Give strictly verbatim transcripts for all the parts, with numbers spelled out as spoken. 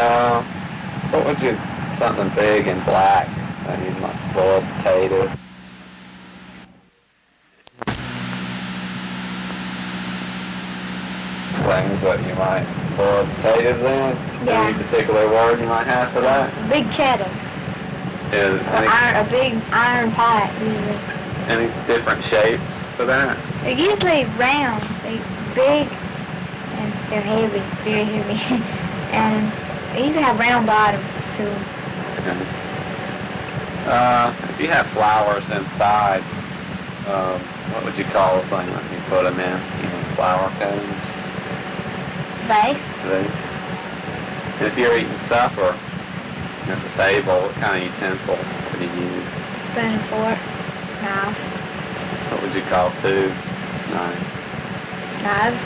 Uh, what would you, something big and black? I need my boiled potato. Things that you might boil potatoes in? Yeah. Any particular word you might have for that? Big kettle. Is Or any, iron, a big iron pot, usually. any different shapes for that? They're usually round. They're big, and they're heavy, very heavy. And they usually have round bottoms, too. Okay. Uh, if you have flowers inside, um, what would you call the thing that you put them in? You know, flower cones? Vase. Vase. And if you're eating supper at the table, what kind of utensils would you use? Spoon and fork. Knife. What would you call two? Knife. Knives.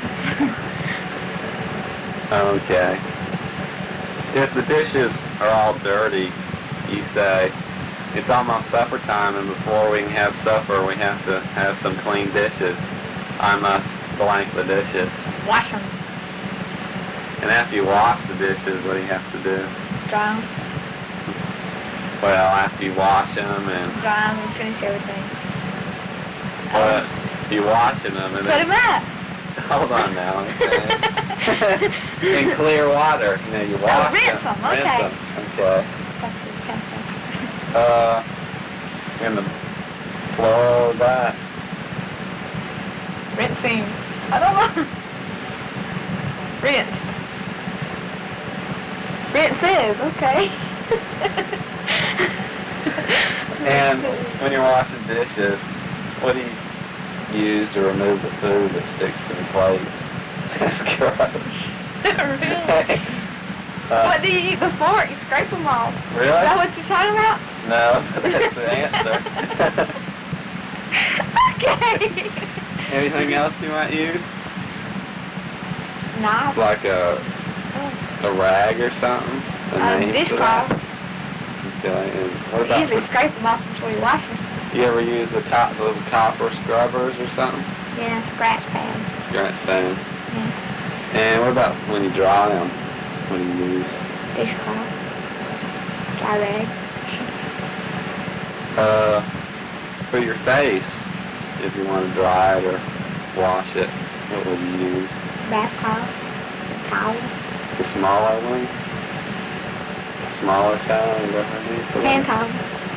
Okay. If the dishes are all dirty, you say, it's almost supper time, and before we can have supper, we have to have some clean dishes. I must blank the dishes. Wash them. And after you wash the dishes, what do you have to do? Dry them. Well, after you wash them and... Dry them and finish everything. But you washing them and Put then... them up. Hold on now. Okay. In clear water. You know, you wash Oh, rinse them. Rinse Okay. them. Okay. That's the kind Uh, in the floor of that. Rinsing. I don't know. Rinse. Rinses, okay. And when you're washing dishes, what do you use to remove the food that sticks to the plate? That's gross. Really? Uh, What do you use the fork? You scrape them off. Really? Is that what you're talking about? No, that's the answer. Okay. Anything else you might use? Knife. Like a Oh. a rag or something? A Um, name for dishcloth. that? Okay, and what You about usually for, scrape them off before you wash them. you ever use the cop, little copper scrubbers or something? Yeah, scratch pad. Scratch pan. Yeah. And what about when you dry them? What do you use? Dishcloth. Dry rag. Uh, for your face, if you want to dry it or wash it, what would you use? Bath towel. Towel. The smaller one? Smaller towel? Is that what you use for Hand that?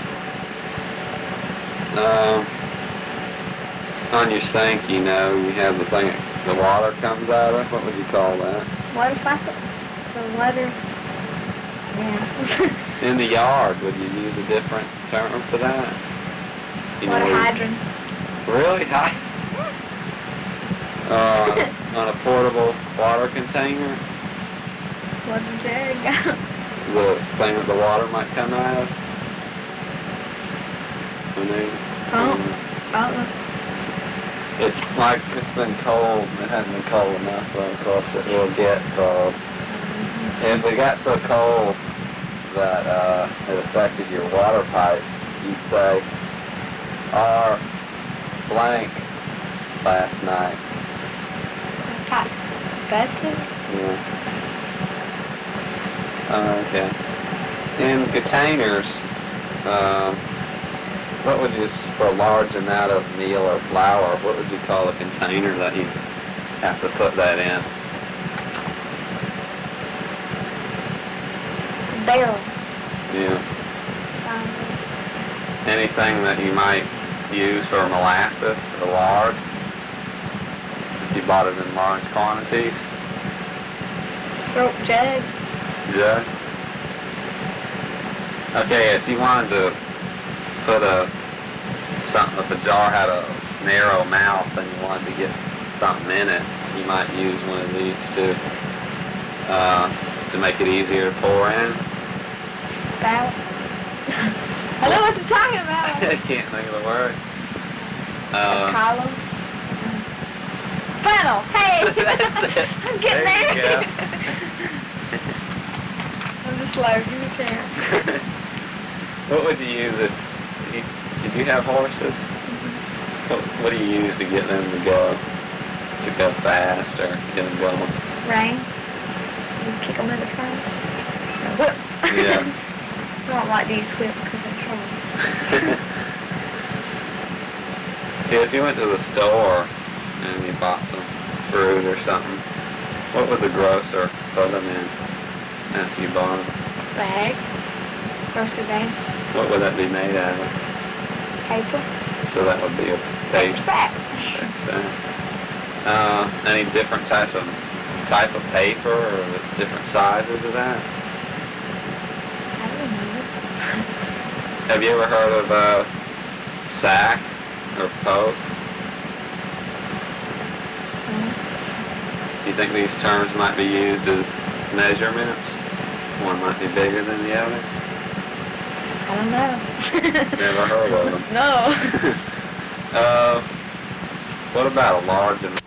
towel. Um, on your sink, you know, you have the thing the water comes out of. What would you call that? Water faucet. The water. Yeah. In the yard, would you use a different term for that? You Water know, hydrant. Really? Hi. Uh, on a portable water container? Water jug. The thing that the water might come out of? I mean, Oh. um, I don't know. it's like, it's been cold, it hasn't been cold enough, but of course it will get cold. If it got so cold that uh, it affected your water pipes, you'd say, our blank last night. Pipes busted. Yeah. Uh, okay. In containers, um, what would you, for a large amount of meal or flour, what would you call a container that you have to put that in? Barrel. Yeah. Um, Anything that you might use for molasses or lard, if you bought it in large quantities? soap jug. Jug? Okay, if you wanted to put a, something, if a jar had a narrow mouth and you wanted to get something in it, you might use one of these to, uh, to make it easier to pour in. Spout. I know what you're talking about. I can't think of the word. A Uh, column. Funnel. Hey. That's it. I'm getting There you there. go. I'm just slow. Give me a chance. What would you use if, you, did you have horses? Mm-hmm. What, what do you use to get them to go, to go fast or get them going? Rain. You kick them in the front. Yeah. I don't like these whips because they're trouble. Yeah, if you went to the store and you bought some fruit or something, what would the grocer put them in after you bought them? Bag. Grocery bag. What would that be made out of? Paper. So that would be a Paper paper sack. sack. Uh, any different types of type of paper or different sizes of that? I don't know. Have you ever heard of uh, sack or poke? Do you think these terms might be used as measurements? One might be bigger than the other? I don't know. Never heard of them. No. uh, what about a large and